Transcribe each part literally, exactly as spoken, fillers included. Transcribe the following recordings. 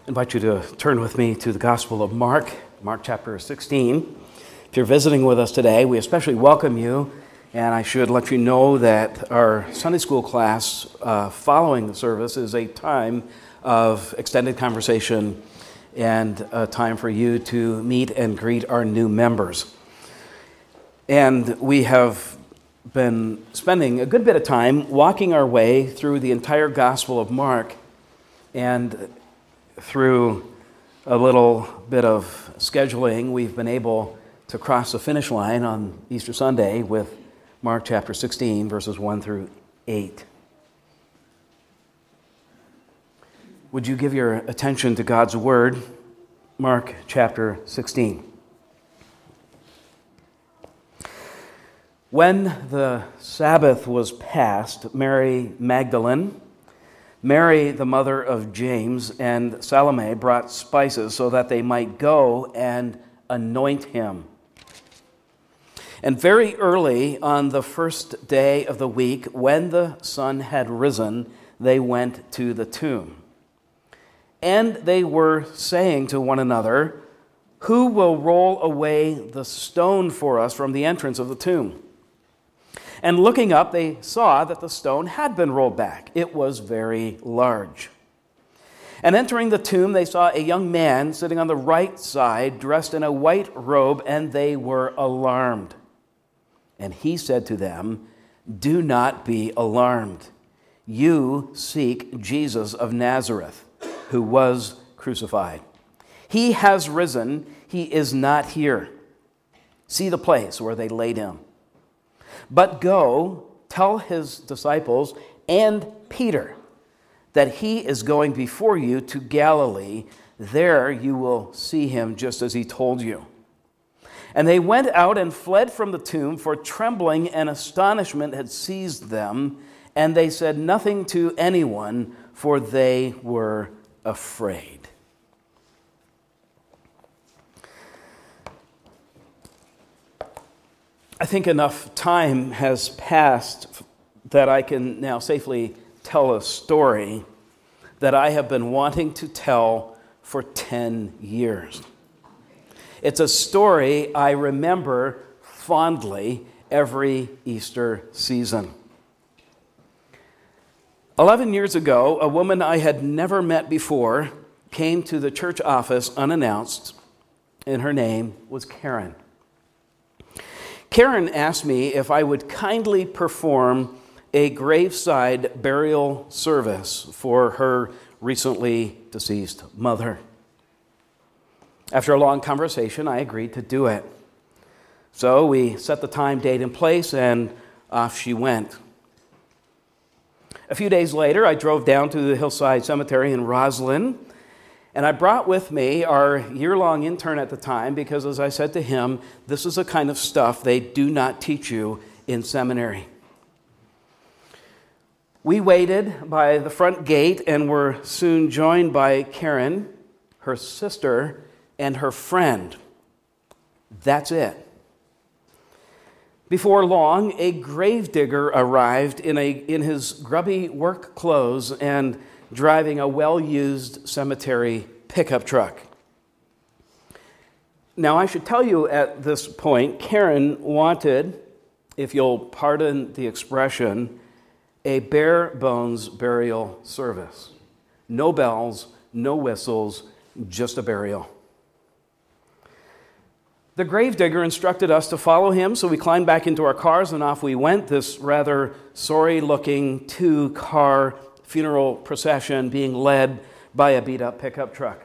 I invite you to turn with me to the Gospel of Mark, Mark chapter sixteen. If you're visiting with us today, we especially welcome you, and I should let you know that our Sunday school class uh, following the service is a time of extended conversation and a time for you to meet and greet our new members. And we have been spending a good bit of time walking our way through the entire Gospel of Mark, and through a little bit of scheduling, we've been able to cross the finish line on Easter Sunday with Mark chapter sixteen, verses one through eight. Would you give your attention to God's Word? Mark chapter sixteen. When the Sabbath was past, Mary Magdalene, Mary, the mother of James, and Salome brought spices so that they might go and anoint him. And very early on the first day of the week, when the sun had risen, they went to the tomb. And they were saying to one another, "Who will roll away the stone for us from the entrance of the tomb?" And looking up, they saw that the stone had been rolled back. It was very large. And entering the tomb, they saw a young man sitting on the right side, dressed in a white robe, and they were alarmed. And he said to them, "Do not be alarmed. You seek Jesus of Nazareth, who was crucified. He has risen. He is not here. See the place where they laid him. But go, tell his disciples and Peter that he is going before you to Galilee. There you will see him just as he told you." And they went out and fled from the tomb, for trembling and astonishment had seized them, and they said nothing to anyone, for they were afraid. I think enough time has passed that I can now safely tell a story that I have been wanting to tell for ten years. It's a story I remember fondly every Easter season. Eleven years ago, a woman I had never met before came to the church office unannounced, and her name was Karen. Karen asked me if I would kindly perform a graveside burial service for her recently deceased mother. After a long conversation, I agreed to do it. So we set the time, date, and place, and off she went. A few days later, I drove down to the Hillside Cemetery in Roslyn, and I brought with me our year-long intern at the time because, as I said to him, this is the kind of stuff they do not teach you in seminary. We waited by the front gate and were soon joined by Karen, her sister, and her friend. That's it. Before long, a gravedigger arrived in, a, in his grubby work clothes and driving a well-used cemetery pickup truck. Now, I should tell you at this point, Karen wanted, if you'll pardon the expression, a bare bones burial service. No bells, no whistles, just a burial. The gravedigger instructed us to follow him, so we climbed back into our cars and off we went, this rather sorry-looking two-car funeral procession being led by a beat-up pickup truck.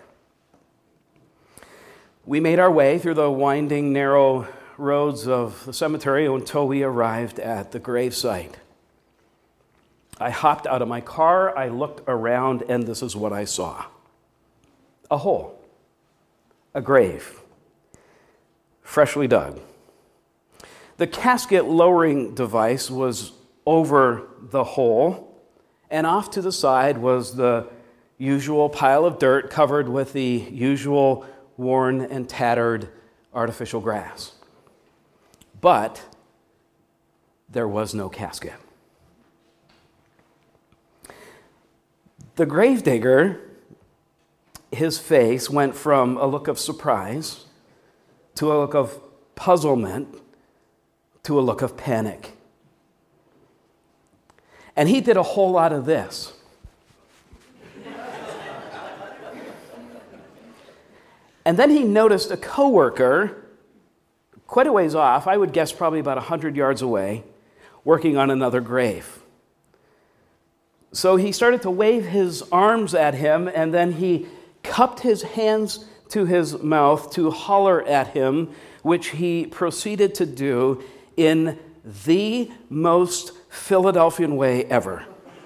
We made our way through the winding, narrow roads of the cemetery until we arrived at the gravesite. I hopped out of my car, I looked around, and this is what I saw. A hole. A grave. Freshly dug. The casket lowering device was over the hole, and off to the side was the usual pile of dirt covered with the usual worn and tattered artificial grass. But there was no casket. The gravedigger his face went from a look of surprise to a look of puzzlement to a look of panic. And he did a whole lot of this. And then he noticed a coworker quite a ways off, I would guess probably about one hundred yards away, working on another grave. So he started to wave his arms at him, and then he cupped his hands to his mouth to holler at him, which he proceeded to do in the most Philadelphian way ever.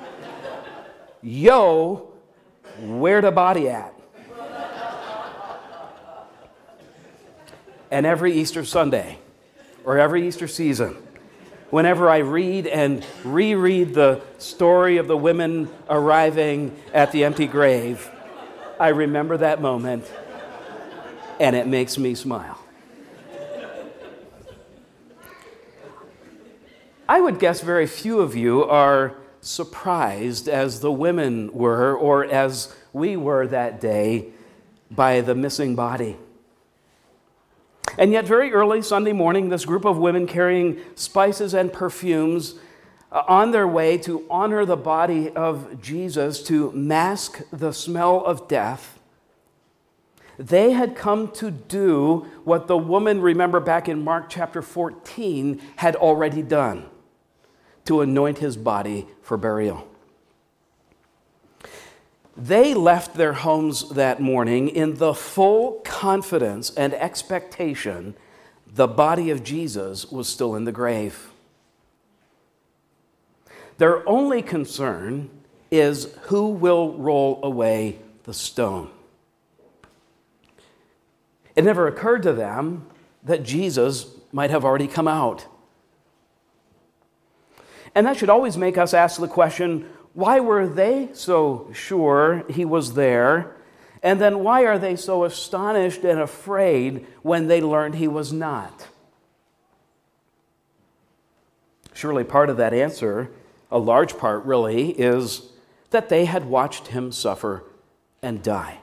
Yo, where the body at? And every Easter Sunday, or every Easter season, whenever I read and reread the story of the women arriving at the empty grave, I remember that moment, and it makes me smile. I would guess very few of you are surprised as the women were, or as we were that day, by the missing body. And yet very early Sunday morning, this group of women carrying spices and perfumes uh, on their way to honor the body of Jesus, to mask the smell of death, they had come to do what the woman, remember back in Mark chapter fourteen, had already done, to anoint his body for burial. They left their homes that morning in the full confidence and expectation the body of Jesus was still in the grave. Their only concern is who will roll away the stone. It never occurred to them that Jesus might have already come out. And that should always make us ask the question, why were they so sure he was there? And then why are they so astonished and afraid when they learned he was not? Surely part of that answer, a large part really, is that they had watched him suffer and die.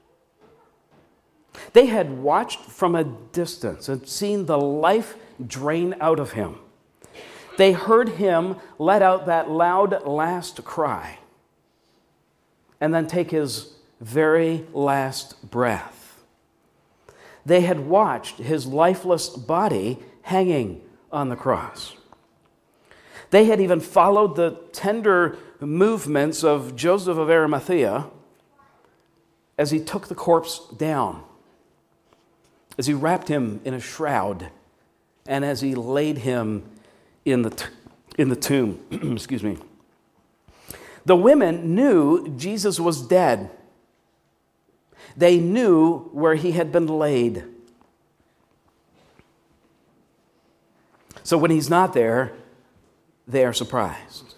They had watched from a distance and seen the life drain out of him. They heard him let out that loud last cry and then take his very last breath. They had watched his lifeless body hanging on the cross. They had even followed the tender movements of Joseph of Arimathea as he took the corpse down, as he wrapped him in a shroud, and as he laid him in the t- in the tomb. Excuse me. The women knew Jesus was dead. They knew where he had been laid. So when he's not there, they are surprised.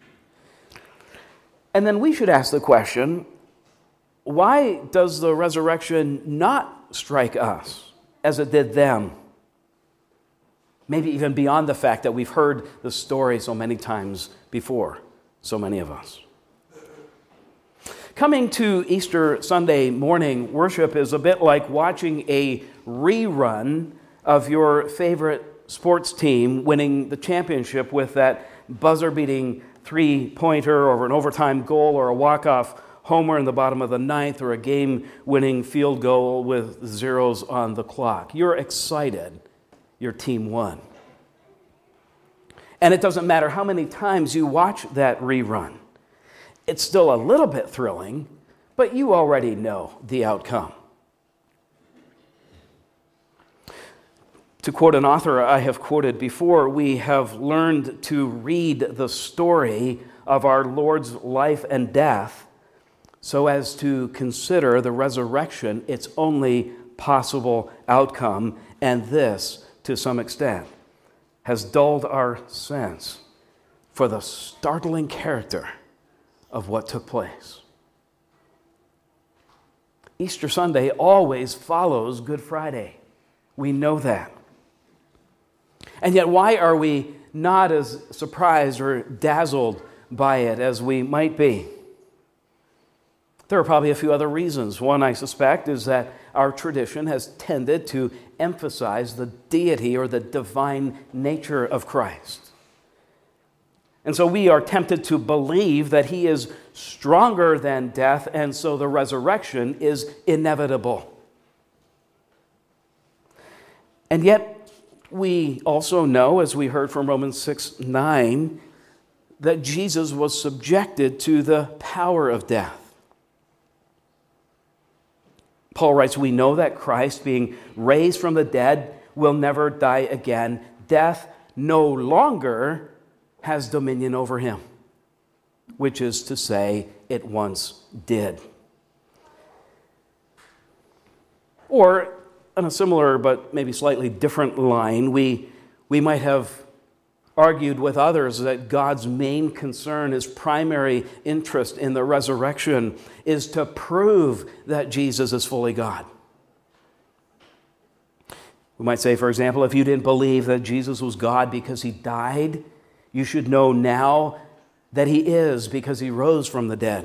And then we should ask the question, why does the resurrection not strike us as it did them? Maybe even beyond the fact that we've heard the story so many times before, so many of us. Coming to Easter Sunday morning worship is a bit like watching a rerun of your favorite sports team winning the championship with that buzzer-beating three-pointer or an overtime goal or a walk-off homer in the bottom of the ninth or a game-winning field goal with zeros on the clock. You're excited. Your team won. And it doesn't matter how many times you watch that rerun. It's still a little bit thrilling, but you already know the outcome. To quote an author I have quoted before, we have learned to read the story of our Lord's life and death so as to consider the resurrection its only possible outcome, and this, to some extent, has dulled our sense for the startling character of what took place. Easter Sunday always follows Good Friday. We know that. And yet, why are we not as surprised or dazzled by it as we might be? There are probably a few other reasons. One, I suspect, is that our tradition has tended to emphasize the deity or the divine nature of Christ. And so we are tempted to believe that he is stronger than death, and so the resurrection is inevitable. And yet, we also know, as we heard from Romans six nine, that Jesus was subjected to the power of death. Paul writes, we know that Christ, being raised from the dead, will never die again. Death no longer has dominion over him, which is to say, it once did. Or, on a similar but maybe slightly different line, we, we might have argued with others that God's main concern, his primary interest in the resurrection, is to prove that Jesus is fully God. We might say, for example, if you didn't believe that Jesus was God because he died, you should know now that he is because he rose from the dead.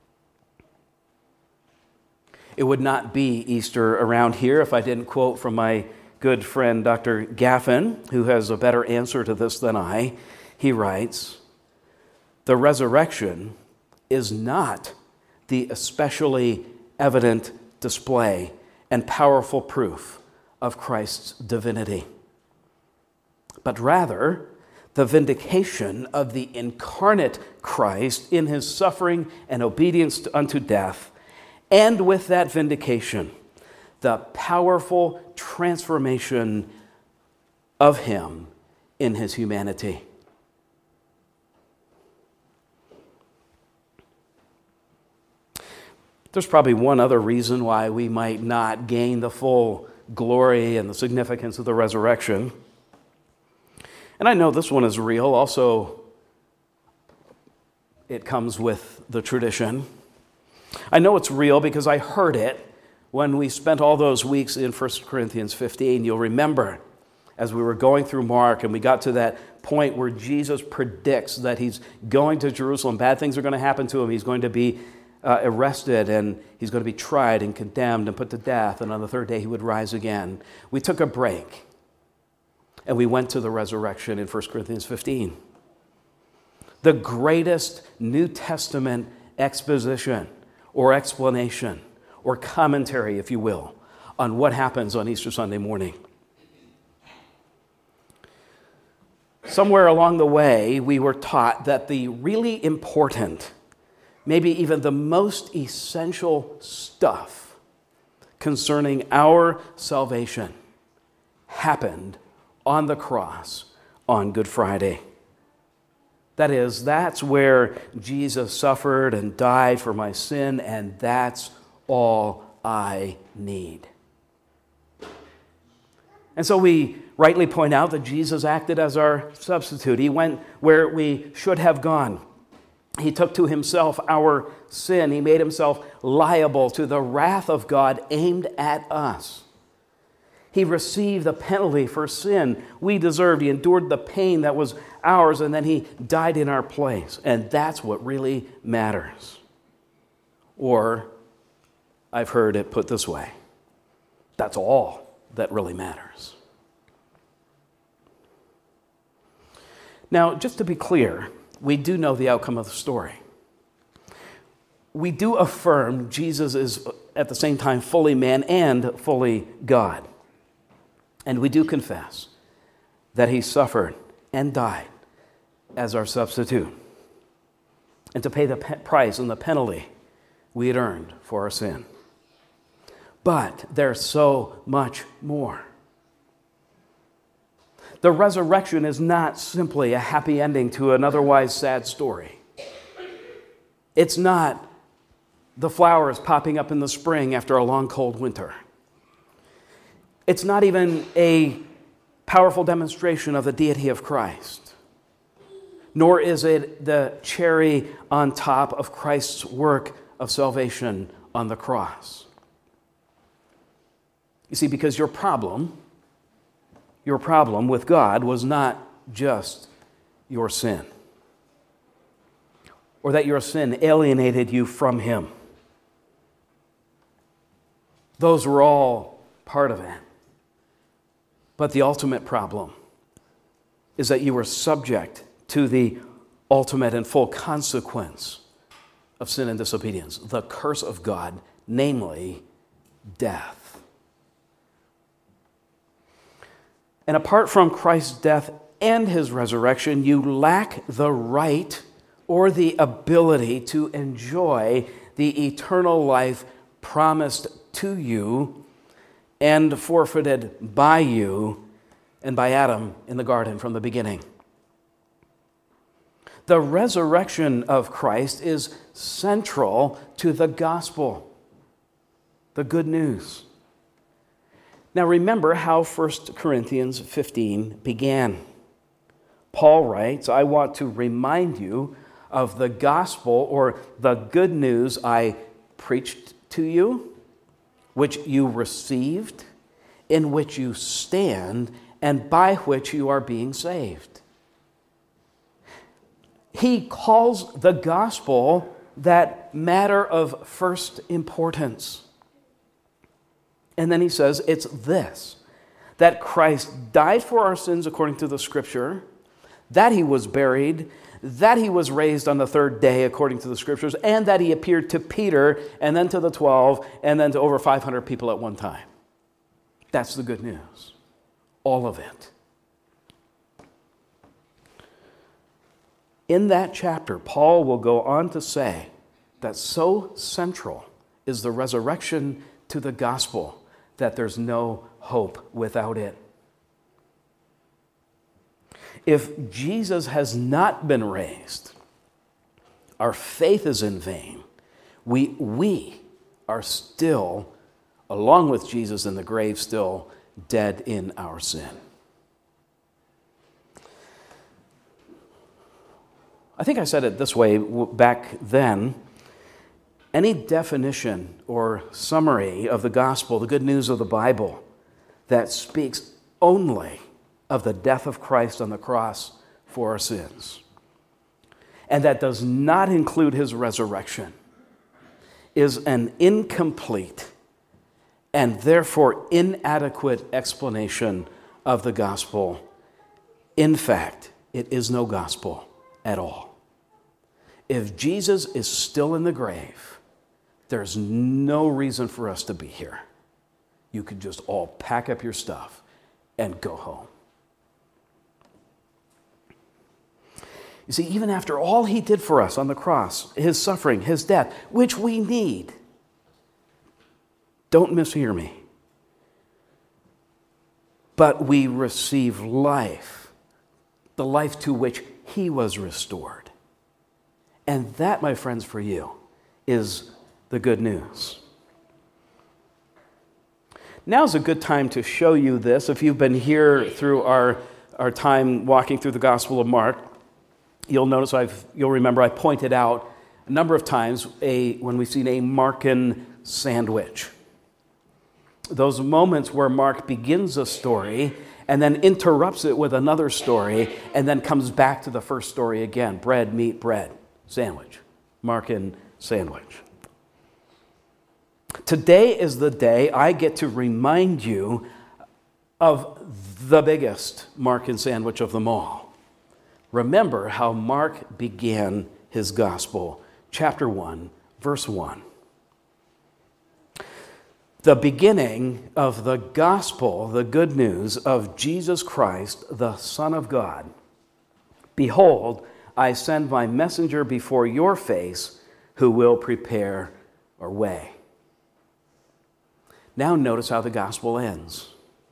It would not be Easter around here if I didn't quote from my good friend Doctor Gaffin, who has a better answer to this than I. He writes, the resurrection is not the especially evident display and powerful proof of Christ's divinity, but rather the vindication of the incarnate Christ in his suffering and obedience unto death, and with that vindication, the powerful transformation of him in his humanity. There's probably one other reason why we might not gain the full glory and the significance of the resurrection. And I know this one is real. Also, it comes with the tradition. I know it's real because I heard it when we spent all those weeks in First Corinthians fifteen. You'll remember as we were going through Mark and we got to that point where Jesus predicts that he's going to Jerusalem. Bad things are going to happen to him. He's going to be uh, arrested and he's going to be tried and condemned and put to death. And on the third day he would rise again. We took a break and we went to the resurrection in First Corinthians fifteen. The greatest New Testament exposition or explanation or commentary, if you will, on what happens on Easter Sunday morning. Somewhere along the way, we were taught that the really important, maybe even the most essential stuff concerning our salvation happened on the cross on Good Friday. That is, that's where Jesus suffered and died for my sin, and that's all I need. And so we rightly point out that Jesus acted as our substitute. He went where we should have gone. He took to himself our sin. He made himself liable to the wrath of God aimed at us. He received the penalty for sin we deserved. He endured the pain that was ours, and then he died in our place. And that's what really matters. Or, I've heard it put this way, that's all that really matters. Now, just to be clear, we do know the outcome of the story. We do affirm Jesus is at the same time fully man and fully God. And we do confess that he suffered and died as our substitute, and to pay the pe- price and the penalty we had earned for our sin. But there's so much more. The resurrection is not simply a happy ending to an otherwise sad story. It's not the flowers popping up in the spring after a long, cold winter. It's not even a powerful demonstration of the deity of Christ, nor is it the cherry on top of Christ's work of salvation on the cross. You see, because your problem, your problem with God was not just your sin, or that your sin alienated you from him. Those were all part of it. But the ultimate problem is that you were subject to the ultimate and full consequence of sin and disobedience, the curse of God, namely death. And apart from Christ's death and his resurrection, you lack the right or the ability to enjoy the eternal life promised to you and forfeited by you and by Adam in the garden from the beginning. The resurrection of Christ is central to the gospel, the good news. Now remember how First Corinthians fifteen began. Paul writes, I want to remind you of the gospel or the good news I preached to you, which you received, in which you stand, and by which you are being saved. He calls the gospel that matter of first importance. And then he says it's this, that Christ died for our sins according to the Scripture, that he was buried, that he was raised on the third day according to the Scriptures, and that he appeared to Peter, and then to the twelve, and then to over five hundred people at one time. That's the good news. All of it. In that chapter, Paul will go on to say that so central is the resurrection to the gospel that there's no hope without it. If Jesus has not been raised, our faith is in vain. We, we are still, along with Jesus in the grave, still dead in our sin. I think I said it this way back then. Any definition or summary of the gospel, the good news of the Bible, that speaks only of the death of Christ on the cross for our sins, and that does not include his resurrection, is an incomplete and therefore inadequate explanation of the gospel. In fact, it is no gospel at all. If Jesus is still in the grave, there's no reason for us to be here. You could just all pack up your stuff and go home. You see, even after all he did for us on the cross, his suffering, his death, which we need, don't mishear me, but we receive life, the life to which he was restored. And that, my friends, for you, is the good news. Now's a good time to show you this. If you've been here through our, our time walking through the Gospel of Mark, you'll notice I've you'll remember I pointed out a number of times a when we've seen a Markan sandwich. Those moments where Mark begins a story and then interrupts it with another story and then comes back to the first story again. Bread, meat, bread, sandwich. Markan sandwich. Today is the day I get to remind you of the biggest Markan sandwich of them all. Remember how Mark began his gospel, chapter one, verse one. The beginning of the gospel, the good news of Jesus Christ, the Son of God. Behold, I send my messenger before your face, who will prepare our way. Now notice how the gospel ends.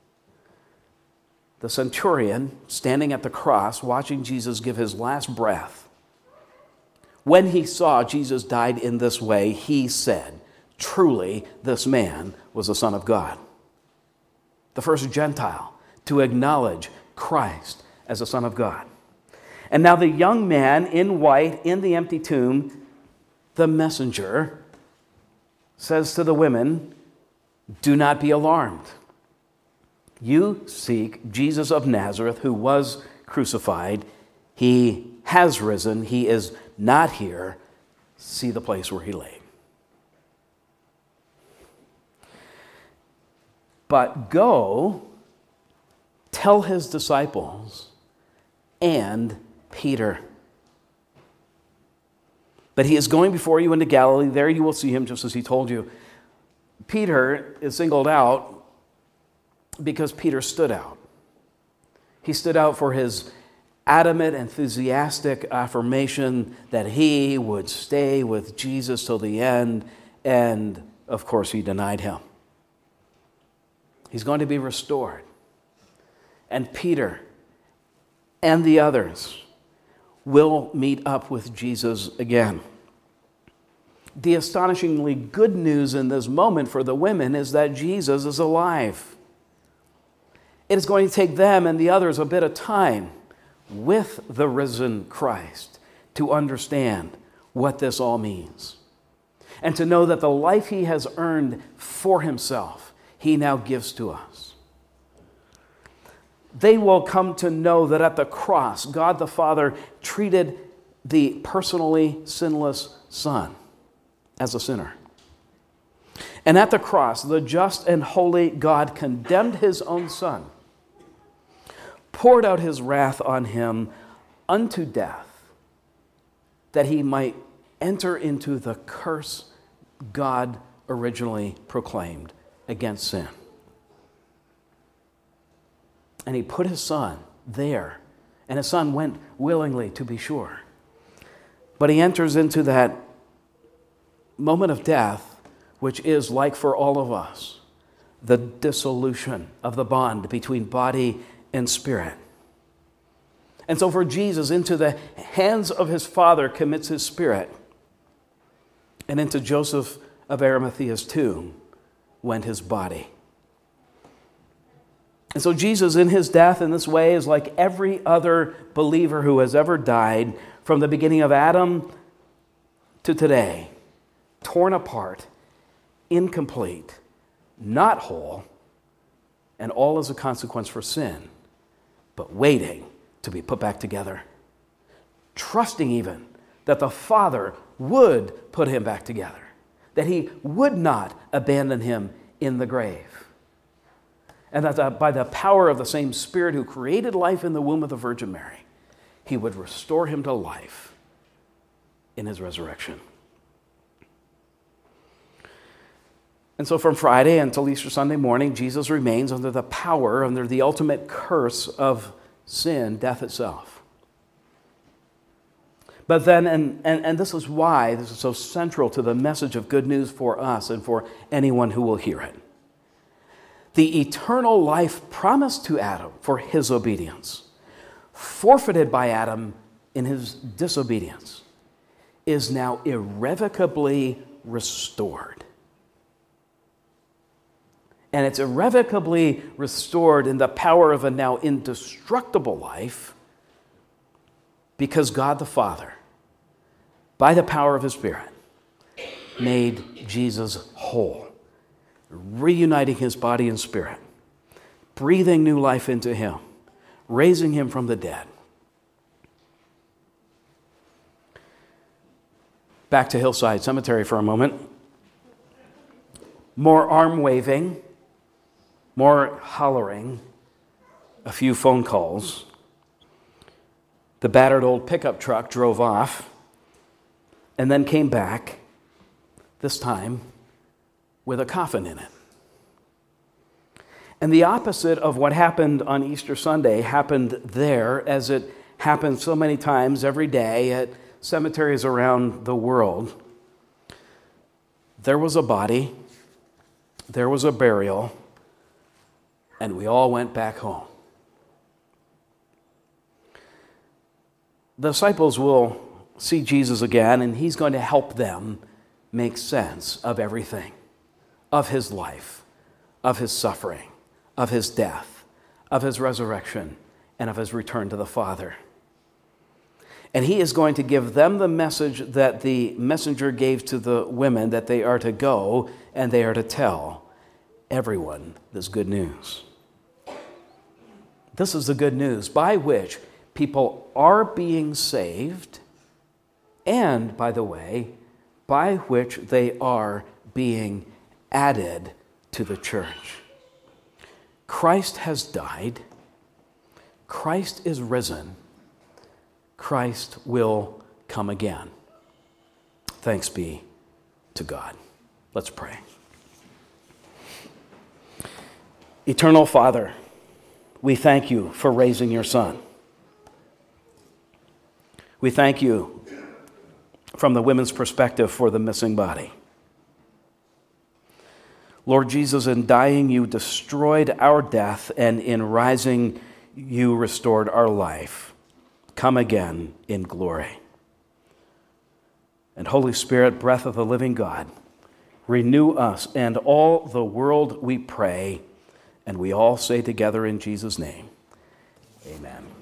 The centurion, standing at the cross, watching Jesus give his last breath, when he saw Jesus died in this way, he said, truly, this man was the Son of God. The first Gentile to acknowledge Christ as the Son of God. And now the young man in white in the empty tomb, the messenger, says to the women, do not be alarmed. You seek Jesus of Nazareth, who was crucified. He has risen. He is not here. See the place where he lay. But go, tell his disciples and Peter that he is going before you into Galilee. There you will see him just as he told you. Peter is singled out because Peter stood out. He stood out for his adamant, enthusiastic affirmation that he would stay with Jesus till the end, and of course he denied him. He's going to be restored. And Peter and the others will meet up with Jesus again. The astonishingly good news in this moment for the women is that Jesus is alive. It is going to take them and the others a bit of time with the risen Christ to understand what this all means, and to know that the life he has earned for himself, he now gives to us. They will come to know that at the cross, God the Father treated the personally sinless Son as a sinner. And at the cross, the just and holy God condemned his own Son, poured out his wrath on him unto death, that he might enter into the curse God originally proclaimed against sin. And he put his Son there, and his Son went willingly, to be sure. But he enters into that moment of death, which is, like for all of us, the dissolution of the bond between body and spirit. And so for Jesus, into the hands of his Father commits his spirit, and into Joseph of Arimathea's tomb went his body. And so Jesus, in his death in this way, is like every other believer who has ever died, from the beginning of Adam to today, torn apart, incomplete, not whole, and all as a consequence for sin, but waiting to be put back together, trusting even that the Father would put him back together, that he would not abandon him in the grave, and that by the power of the same Spirit who created life in the womb of the Virgin Mary, he would restore him to life in his resurrection. And so from Friday until Easter Sunday morning, Jesus remains under the power, under the ultimate curse of sin, death itself. But then, and, and, and this is why this is so central to the message of good news for us and for anyone who will hear it. The eternal life promised to Adam for his obedience, forfeited by Adam in his disobedience, is now irrevocably restored. And it's irrevocably restored in the power of a now indestructible life, because God the Father, by the power of his Spirit, made Jesus whole, reuniting his body and spirit, breathing new life into him, raising him from the dead. Back to Hillside Cemetery for a moment. More arm waving, more hollering, a few phone calls. The battered old pickup truck drove off and then came back, this time with a coffin in it. And the opposite of what happened on Easter Sunday happened there, as it happens so many times every day at cemeteries around the world. There was a body, there was a burial, and we all went back home. The disciples will see Jesus again, and he's going to help them make sense of everything, of his life, of his suffering, of his death, of his resurrection, and of his return to the Father. And he is going to give them the message that the messenger gave to the women, that they are to go and they are to tell everyone this good news. This is the good news by which people are being saved, and, by the way, by which they are being added to the church. Christ has died. Christ is risen. Christ will come again. Thanks be to God. Let's pray. Eternal Father, we thank you for raising your Son. We thank you from the women's perspective for the missing body. Lord Jesus, in dying you destroyed our death, and in rising you restored our life. Come again in glory. And Holy Spirit, breath of the living God, renew us and all the world, we pray. And we all say together in Jesus' name, amen.